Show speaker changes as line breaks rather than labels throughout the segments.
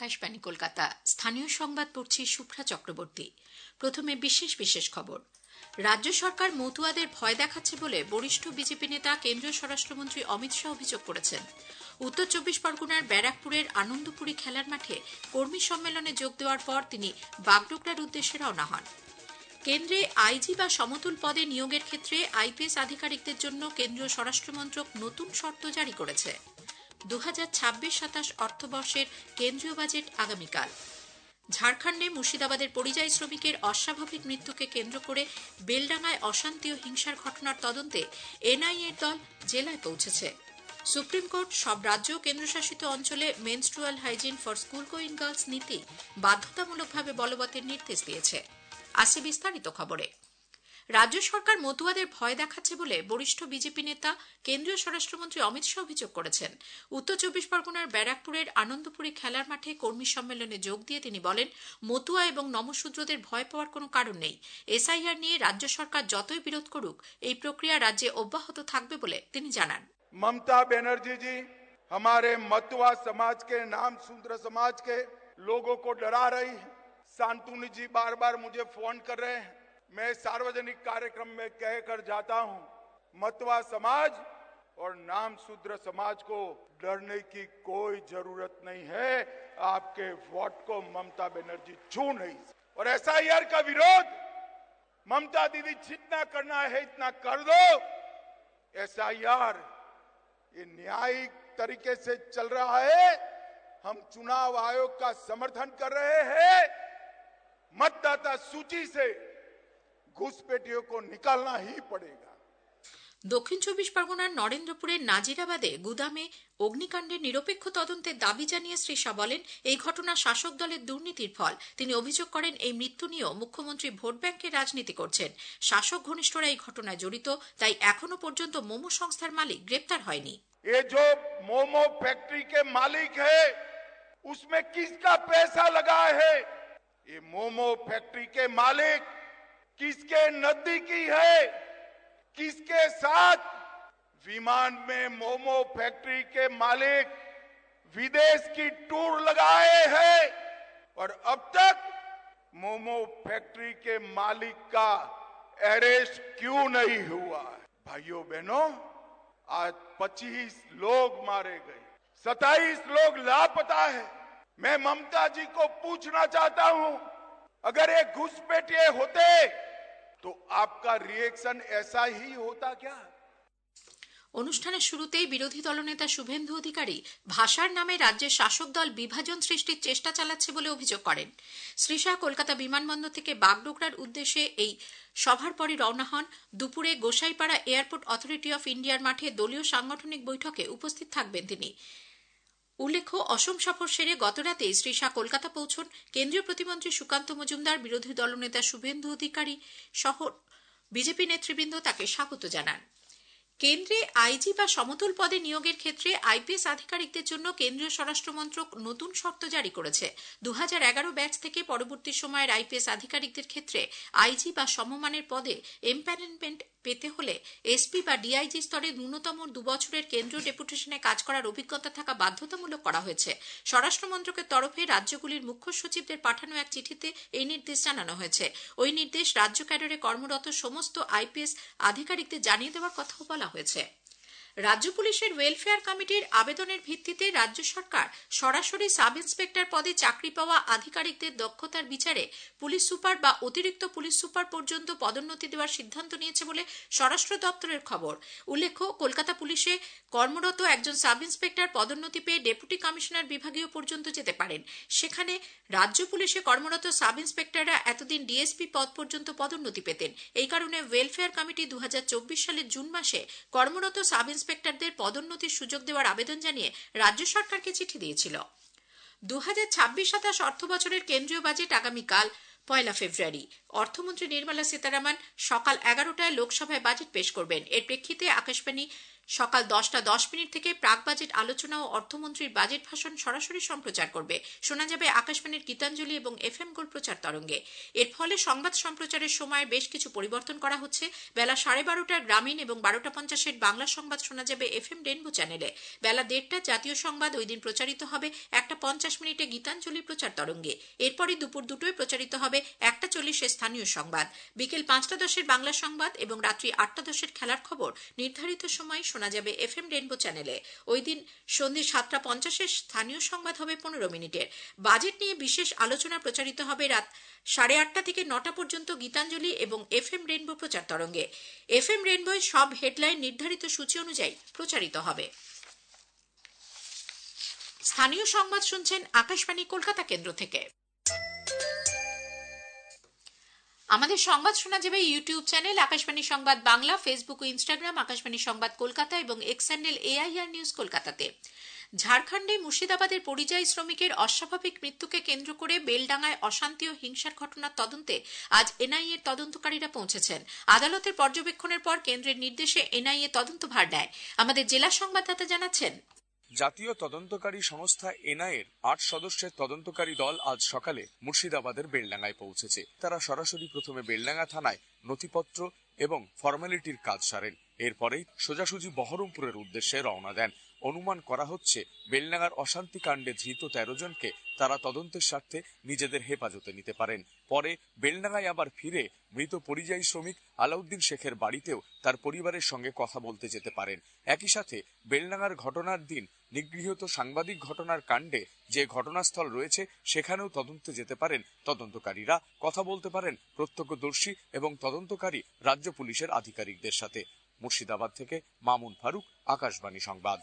আকাশবাণী কলকাতা। স্থানীয় সংবাদ পড়ছি শুভ্রা চক্রবর্তী। প্রথমে বিশেষ খবর। রাজ্য সরকার মতুয়াদের ভয় দেখাচ্ছে বলে বরিষ্ঠ বিজেপি নেতা কেন্দ্রীয় স্বরাষ্ট্রমন্ত্রী অমিত শাহ অভিযোগ করেছেন। উত্তর 24 পরগনার ব্যারাকপুরের আনন্দপুরী খেলার মাঠে কর্মী সম্মেলনে যোগ দেওয়ার পর তিনি বাগডোগরার উদ্দেশ্যে রওনা হন। কেন্দ্রে আইজি বা সমতুল পদে নিয়োগের ক্ষেত্রে আইপিএস আধিকারিকদের জন্য কেন্দ্রীয় স্বরাষ্ট্রমন্ত্রক নতুন শর্ত জারি করেছে। 2026-27 অর্থবর্ষের কেন্দ্রীয় বাজেট আগামীকাল। ঝাড়খণ্ডে মুর্শিদাবাদের পরিযায়ী শ্রমিকের অস্বাভাবিক মৃত্যুকে কেন্দ্র করে বেলডাঙ্গায় অশান্তি ও হিংসার ঘটনার তদন্তে এনআইএর দল জেলায় পৌঁছেছে। সুপ্রিম কোর্ট সব রাজ্য ও কেন্দ্রশাসিত অঞ্চলে menstrual hygiene for school going girls নীতি বাধ্যতামূলকভাবে বলবতের নির্দেশ দিয়েছে। আসি বিস্তারিত খবরে। রাজ্য সরকার মতুয়াদের ভয় দেখাচ্ছে বলে বরিষ্ঠ বিজেপি নেতা কেন্দ্রীয় স্বরাষ্ট্রমন্ত্রী অমিত শাহ অভিযোগ করেছেন। উত্তর 24 পরগনার ব্যারাকপুরের আনন্দপুরী খেলার মাঠে কর্মী সম্মেলনে যোগ দিয়ে তিনি বলেন, মতুয়া এবং নমশূদ্রদের ভয় পাওয়ার কোনো কারণ নেই। এসআইআর নিয়ে রাজ্য সরকার যতই বিরোধ করুক, এই প্রক্রিয়া রাজ্যে অব্যাহত থাকবে বলে তিনি জানান।
ममता बनर्जी जी हमारे मতুआ समाज के, नाम शूद्र समाज के लोगों को डरा रही है। शांतनु जी बार बार मुझे फोन कर रहे हैं। मैं सार्वजनिक कार्यक्रम में कहकर जाता हूं, मতুआ समाज और नाम शूद्र समाज को डरने की कोई जरूरत नहीं है। आपके वोट को ममता बनर्जी छू नहीं। और एसआईआर का विरोध ममता दीदी जितना करना है इतना कर दो। एसआईआर ये न्यायिक तरीके से चल रहा है। हम चुनाव आयोग का समर्थन कर रहे हैं। मतदाता सूची से घुसपैठियों को निकालना ही पड़ेगा।
দক্ষিণ 24 পরগনার নরেন্দ্রপুরের নাজিরাবাদে গুদামে অগ্নিকাণ্ডের নিরপেক্ষ তদন্তের দাবি জানিয়ে শ্রী শাহ বলেন, এই ঘটনা শাসক দলের দুর্নীতির ফল। তিনি অভিযোগ করেন, এই মৃত্যু নিয়েও মুখ্যমন্ত্রী ভোট ব্যাংকের রাজনীতি করছেন। শাসক ঘনিষ্ঠরা এই ঘটনায় জড়িত, তাই এখনো পর্যন্ত মোমো সংস্থার মালিক গ্রেপ্তার হয়নি।
ये जो मोमो फैक्ट्री के मालिक है, उसमें किसका पैसा लगा है? ये मोमो फैक्ट्री के मालिक किसके नजदीकी है? किसके साथ? विमान में मोमो फैक्ट्री के मालिक विदेश की टूर लगाए हैं और अब तक मोमो फैक्ट्री के मालिक का अरेस्ट क्यों नहीं हुआ? भाइयों बहनों, आज 25 लोग मारे गए, 27 लोग लापता है। मैं ममता जी को पूछना चाहता हूं, अगर ये घुसपैठिए होते तो आपका रिएक्शन ऐसा ही होता क्या?
অনুষ্ঠানের শুরুতেই বিরোধী দলনেতা শুভেন্দু অধিকারী ভাষার নামে রাজ্যের শাসক দল বিভাজন সৃষ্টির চেষ্টা চালাচ্ছে বলে অভিযোগ করেন। শ্রী শাহ কলকাতা বিমানবন্দর থেকে বাগডোগরার উদ্দেশ্যে এই সভার পরই রওনা হন। দুপুরে গোসাইপাড়া এয়ারপোর্ট অথরিটি অফ ইন্ডিয়ার মাঠে দলীয় সাংগঠনিক বৈঠকে উপস্থিত থাকবেন তিনি। উল্লেখ্য, অসম সফর সেরে গতরাতেই শ্রী শাহ কলকাতা পৌঁছন। কেন্দ্রীয় প্রতিমন্ত্রী সুকান্ত মজুমদার, বিরোধী দলনেতা শুভেন্দু অধিকারী সহ বিজেপি নেতৃবৃন্দ তাকে স্বাগত জানান। কেন্দ্রে আইজি বা সমতুল পদে নিয়োগের ক্ষেত্রে আইপিএস আধিকারিকদের জন্য কেন্দ্রীয় স্বরাষ্ট্রমন্ত্রক নতুন শর্ত জারি করেছে। 2011 ব্যাচ থেকে পরবর্তী সময়ের আইপিএস আধিকারিকদের ক্ষেত্রে আইজি বা সমমানের পদে এমপ্যানেলমেন্ট পেতে হলে এসপি বা ডিআইজি স্তরে ন্যূনতম 2 বছরের কেন্দ্রীয় ডেপুটেশনে কাজ করার অভিজ্ঞতা থাকা বাধ্যতামূলক করা হয়েছে। স্বরাষ্ট্র মন্ত্রকের তরফে রাজ্যগুলির মুখ্য সচিবদের পাঠানো এক চিঠিতে এই নির্দেশ জানানো হয়েছে। ওই নির্দেশ রাজ্য ক্যাডারে কর্মরত সমস্ত আইপিএস আধিকারিকদের জানিয়ে দেওয়ার কথাও বলা হয়েছে। রাজ্য পুলিশের ওয়েলফেয়ার কমিটির আবেদনের ভিত্তিতে রাজ্য সরকার সরাসরি সাব ইন্সপেক্টর পদে চাকরি পাওয়া আধিকারিকদের দক্ষতার বিচারে পুলিশ সুপার বা অতিরিক্ত পুলিশ সুপার পর্যন্ত পদোন্নতি দেওয়ার সিদ্ধান্ত নিয়েছে বলে স্বরাষ্ট্র দপ্তরের খবর। উল্লেখ্য, কলকাতা পুলিশে কর্মরত একজন সাব ইন্সপেক্টর পদোন্নতি পেয়ে ডেপুটি কমিশনার বিভাগীয় পর্যন্ত যেতে পারেন। সেখানে রাজ্য পুলিশে কর্মরত সাব ইন্সপেক্টররা এতদিন ডিএসপি পদ পর্যন্ত পদোন্নতি পেতেন। এই কারণে ওয়েলফেয়ার কমিটি 2024 সালের জুন মাসে কর্মরত সাব ইন্সপেক্টরদের পদোন্নতির সুযোগ দেওয়ার আবেদন জানিয়ে রাজ্য সরকারকে চিঠি দিয়েছিল। 2026-27 অর্থ বছরের কেন্দ্রীয় বাজেট আগামীকাল 1 ফেব্রুয়ারি। অর্থমন্ত্রী নির্মলা সীতারামন সকাল 11টায় লোকসভায় বাজেট পেশ করবেন। এর প্রেক্ষিতে আকাশবাণী সকাল 10:10 থেকে প্রাক বাজেট আলোচনা ও অর্থমন্ত্রীর বাজেট ভাষণ সরাসরি সম্প্রচার করবে। শোনা যাবে আকাশবাণীর গীতাঞ্জলি এবং এফএম গোল্ড প্রচার তরঙ্গে। এর ফলে সংবাদ সম্প্রচারের সময়ের বেশ কিছু পরিবর্তন করা হচ্ছে। বেলা 12:30টার গ্রামীণ এবং 12:50 বাংলা সংবাদ শোনা যাবে এফএম রেনবো চ্যানেলে। বেলা 1:30 জাতীয় সংবাদ ওই দিন প্রচারিত হবে 1:50 গীতাঞ্জলি প্রচার তরঙ্গে। এরপরই দুপুর 2টায় প্রচারিত হবে 1:40 স্থানীয় সংবাদ। বিকেল 5:10 বাংলা সংবাদ এবং রাত্রি 8:10 খেলার খবর নির্ধারিত সময় শোনা যাবে এফএম রেনবো চ্যানেলে। ওই দিন সন্ধ্যে 7:50 স্থানীয় সংবাদ হবে 15 মিনিটের। বাজেট নিয়ে বিশেষ আলোচনা প্রচারিত হবে রাত 8:30 থেকে 9টা পর্যন্ত গীতাঞ্জলি এবং এফএম রেনবো প্রচার তরঙ্গে। এফএম রেনবোয় সব হেডলাইন নির্ধারিত সূচি অনুযায়ী প্রচারিত হবে। স্থানীয় সংবাদ শুনছেন আকাশবাণী কলকাতা কেন্দ্র থেকে। আমাদের সংবাদ শোনা যাবে ইউটিউব চ্যানেল আকাশবাণী সংবাদ বাংলা, ফেসবুক ও ইনস্টাগ্রাম আকাশবাণী সংবাদ কলকাতা এবং এক্স হ্যান্ডেল AIR নিউজ কলকাতাতে। ঝাড়খণ্ডে মুর্শিদাবাদের পরিযায়ী শ্রমিকের অস্বাভাবিক মৃত্যুকে কেন্দ্র করে বেলডাঙ্গায় অশান্তি ও হিংসার ঘটনার তদন্তে আজ এনআইএর তদন্তকারীরা পৌঁছেছেন। আদালতের পর্যবেক্ষণের পর কেন্দ্রের নির্দেশে এনআইএ তদন্তভার নেয়। আমাদের জেলা সংবাদদাতা জানাচ্ছেন,
জাতীয় তদন্তকারী সংস্থা এনআইএর 8 সদস্যের তদন্তকারী দল আজ সকালে মুর্শিদাবাদের বেলডাঙ্গায় পৌঁছেছে। তারা সরাসরি প্রথমে বেলডাঙ্গা থানায় নথিপত্র এবং ফর্মালিটির কাজ সারেন। এরপরেই সোজাসুজি বহরমপুরের উদ্দেশ্যে রওনা দেন। অনুমান করা হচ্ছে বেলডাঙ্গার অশান্তি কাণ্ডে ধৃত 13 জনকে তারা তদন্তের স্বার্থে নিজেদের হেফাজতে নিতে পারেন। পরে বেলডাঙ্গায় আবার ফিরে মৃত পরিযায়ী শ্রমিক আলাউদ্দিন শেখের বাড়িতেও তার পরিবারের সঙ্গে কথা বলতে যেতে পারেন। একই সাথে বেলডাঙ্গার ঘটনার দিন নিগৃহীত সাংবাদিক ঘটনার কাণ্ডে যে ঘটনাস্থল রয়েছে সেখানেও তদন্তে যেতে পারেন তদন্তকারীরা। কথা বলতে পারেন প্রত্যক্ষদর্শী এবং তদন্তকারী রাজ্য পুলিশের আধিকারিকদের সাথে। মুর্শিদাবাদ থেকে মামুন ফারুক, আকাশবাণী সংবাদ।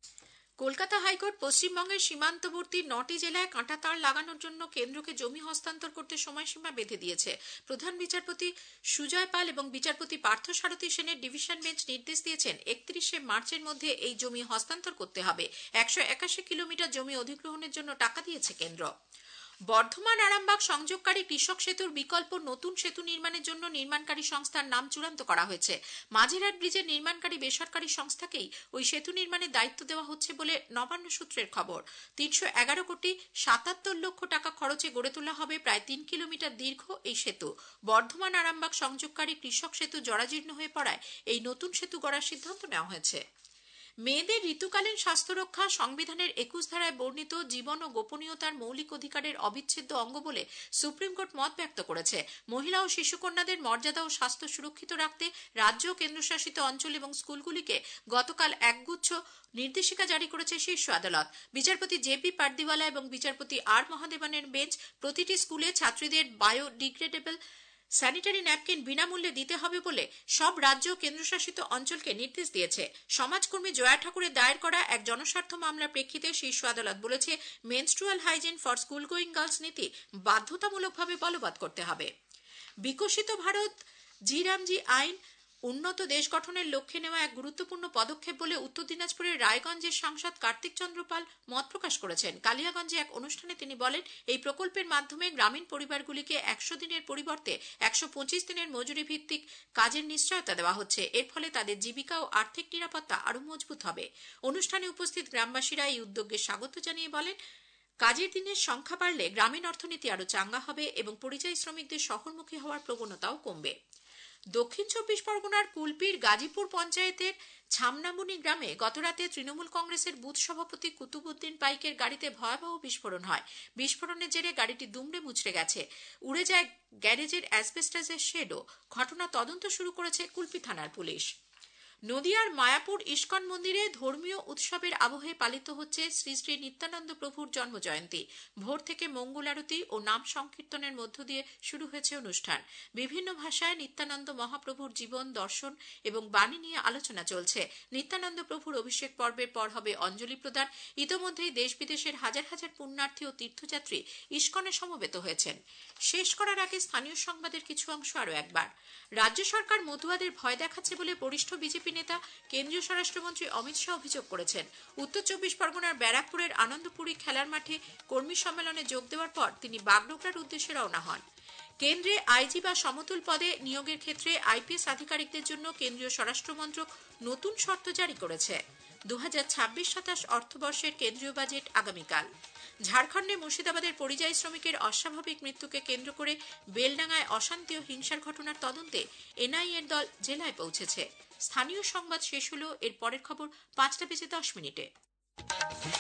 কলকাতা হাইকোর্ট পশ্চিমবঙ্গের সীমান্তবর্তী 9টি জেলায় কাঁটাতার লাগানোর জন্য কেন্দ্রকে জমি হস্তান্তর করতে সময়সীমা বেঁধে দিয়েছে। প্রধান বিচারপতি সুজয় পাল এবং বিচারপতি পার্থসারথী সেনের ডিভিশন বেঞ্চ নির্দেশ দিয়েছেন 31শে মার্চের মধ্যে এই জমি হস্তান্তর করতে হবে। 181 কিলোমিটার জমি অধিগ্রহণের জন্য টাকা দিয়েছে কেন্দ্র। বর্ধমান আরামবাগ সংযোগকারী কৃষক সেতুর বিকল্প নতুন সেতু নির্মাণের জন্য নির্মাণকারী সংস্থার নাম চূড়ান্ত করা হয়েছে। মাঝেরহাট ব্রিজের নির্মাণকারী বেসরকারি সংস্থাকেই ওই সেতু নির্মাণের দায়িত্ব দেওয়া হচ্ছে বলে নবান্ন সূত্রের খবর। 311 কোটি 77 লক্ষ টাকা খরচে গড়ে তোলা হবে প্রায় 3 কিলোমিটার দীর্ঘ এই সেতু। বর্ধমান আরামবাগ সংযোগকারী কৃষক সেতু জরাজীর্ণ হয়ে পড়ায় এই নতুন সেতু গড়ার সিদ্ধান্ত নেওয়া হয়েছে। মেয়েদের ঋতুকালীন স্বাস্থ্য রক্ষা সংবিধানের 21 ধারায় বর্ণিত জীবন ও গোপনীয়তার মৌলিক অধিকারের অবিচ্ছেদ্য অঙ্গ বলে সুপ্রিম কোর্ট মত ব্যক্ত করেছে। মহিলা ও শিশুকন্যাদের মর্যাদা ও স্বাস্থ্য সুরক্ষিত রাখতে রাজ্য ও কেন্দ্রশাসিত অঞ্চল এবং স্কুলগুলিকে গতকাল একগুচ্ছ নির্দেশিকা জারি করেছে শীর্ষ আদালত। বিচারপতি জেপি পার্দিওয়ালা এবং বিচারপতি আর মহাদেবানের বেঞ্চ প্রতিটি স্কুলে ছাত্রীদের বায়োডিগ্রেডেবল স্যানিটারি ন্যাপকিন বিনামূল্যে দিতে হবে বলে সব রাজ্য ও কেন্দ্রশাসিত অঞ্চলকে নির্দেশ দিয়েছে। সমাজকর্মী জয়া ঠাকুরের দায়ের করা এক জনস্বার্থ মামলার প্রেক্ষিতে শীর্ষ আদালত বলেছে menstrual hygiene for school going girls নীতি বাধ্যতামূলকভাবে বলবৎ করতে হবে। বিকশিত ভারত জি আইন উন্নত দেশ গঠনের লক্ষ্যে নেওয়া এক গুরুত্বপূর্ণ পদক্ষেপ বলে উত্তর দিনাজপুরের রায়গঞ্জের সাংসদ কার্তিক চন্দ্র পাল মত প্রকাশ করেছেন। কালিয়াগঞ্জে এক অনুষ্ঠানে তিনি বলেন, এই প্রকল্পের মাধ্যমে গ্রামীণ পরিবারগুলিকে 100 দিনের পরিবর্তে 125 দিনের মজুরি ভিত্তিক কাজের নিশ্চয়তা দেওয়া হচ্ছে। এর ফলে তাদের জীবিকা ও আর্থিক নিরাপত্তা আরো মজবুত হবে। অনুষ্ঠানে উপস্থিত গ্রামবাসীরা এই উদ্যোগকে স্বাগত জানিয়ে বলেন, কাজের দিনের সংখ্যা বাড়লে গ্রামীণ অর্থনীতি আরো চাঙ্গা হবে এবং পরিযায়ী শ্রমিকদের শহরমুখী হওয়ার প্রবণতাও কমবে। দক্ষিণ 24 পরগনার কুলপির গাজীপুর পঞ্চায়েতের ছামনামুনি গ্রামে গতরাতে তৃণমূল কংগ্রেসের বুথ সভাপতি কুতুবুদ্দিন পাইকের গাড়িতে ভয়াবহ বিস্ফোরণ হয়। বিস্ফোরণের জেরে গাড়িটি দুমড়ে মুচড়ে গেছে। উড়ে যায় গ্যারেজের অ্যাসবেস্টাসের শেডও। ঘটনা তদন্ত শুরু করেছে কুলপি থানার পুলিশ। নদিয়ার মায়াপুর ইস্কন মন্দিরে ধর্মীয় উৎসবের আবহে পালিত হচ্ছে শ্রী শ্রী নিত্যানন্দ প্রভুর জন্মজয়ন্তী। ভোর থেকে মঙ্গল আরতি ও নাম সংকীর্তনের মধ্য দিয়ে শুরু হয়েছে অনুষ্ঠান। বিভিন্ন ভাষায় নিত্যানন্দ মহাপ্রভুর জীবন, দর্শন এবং বাণী নিয়ে আলোচনা চলছে। নিত্যানন্দ প্রভুর অভিষেক পর্বের পর হবে অঞ্জলি প্রদান। ইতোমধ্যেই দেশ বিদেশের হাজার হাজার পুণ্যার্থী ও তীর্থযাত্রী ইস্কনে সমবেত হয়েছেন। শেষ করার আগে স্থানীয় সংবাদের কিছু অংশ আরো একবার। রাজ্য সরকার মতুয়াদের ভয় দেখাচ্ছে বলে বরিষ্ঠ বিজেপি নেতা কেন্দ্রীয় স্বরাষ্ট্রমন্ত্রী অমিত শাহ অভিযোগ করেছেন। উত্তর 24 পরগনার ব্যারাকপুরের আনন্দপুরী খেলার মাঠে কর্মী সম্মেলনে যোগ দেওয়ার পর তিনি বাগডোগরার উদ্দেশ্যে রওনা হন। কেন্দ্রে আইজি বা সমতুল পদে নিয়োগের ক্ষেত্রে আইপিএস আধিকারিকদের জন্য কেন্দ্রীয় স্বরাষ্ট্র মন্ত্রক নতুন শর্ত জারি করেছে। 2026-27 অর্থবর্ষের কেন্দ্রীয় বাজেট আগামীকাল। ঝাড়খণ্ডে মুর্শিদাবাদের পরিযায়ী শ্রমিকের অস্বাভাবিক মৃত্যুকে কেন্দ্র করে বেলডাঙ্গায় অশান্তি ও হিংসার ঘটনার তদন্তে এনআইএর দল জেলায় পৌঁছেছে। স্থানীয় সংবাদ শেষ হলো। এর পরের খবর 5টা বেজে 10 মিনিটে।